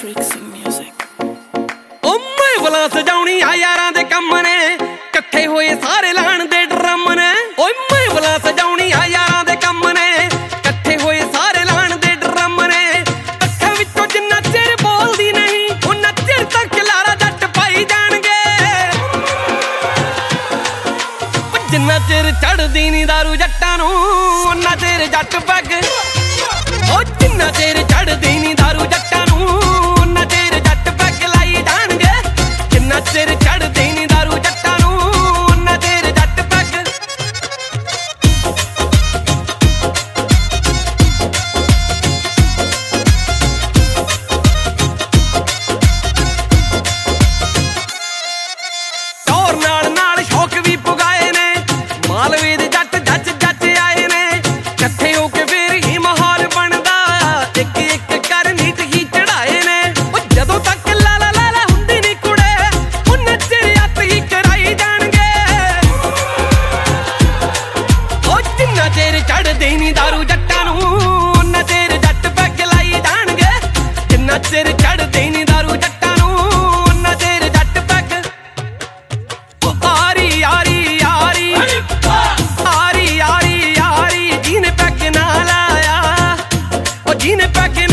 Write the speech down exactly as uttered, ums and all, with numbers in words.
Trixie Music। ओ महफिलां सजाउणियां यारां दे कम ने, कट्ठे होए सारे लाण दे ड्रम ने। ओ महफिलां सजाउणियां यारां दे कम ने, कट्ठे होए सारे लाण दे ड्रम ने। अखां विचों जिन्ना चिर बोलदी नहीं, उन्ना चिर तक लारा जट पाई जाणगे। जिन्ना चिर चढ़दी नी दारू जट्टां नूं, उन्ना चिर जट पग। ओ जिन्ना चिर चढ़दी नी दारू जट्टां नूं, उन्ना चिर जट पग लाई जाणगे। जिन्ना चिर चढ़दी नी दारू जट्टां नूं, उन्ना चिर जट पग। टौर नाल नाल शौक भी पुगाए ने, मालवे दे जट जच जच आए ने। कट्ठे होके फेर ही माहौल बनदा, एक एक कर नीत ही चढ़ाए ने। ओ जदों तक लाला लाला हुंदी नी कुड़े, उन्ना चिर अत ही कराई जाणगे। ओ जिन्ना चिर चढ़दी नी दारू जट्टां नूं, उन्ना चिर जट पग लाई जाणगे। जिन्ना चिर चढ़दी नी दारू जट्टां नूं, उन्ना चिर जट पग। ओ आरी आरी आरी आरी आरी आरी, जिने पग ना लाया, ओ जिने पग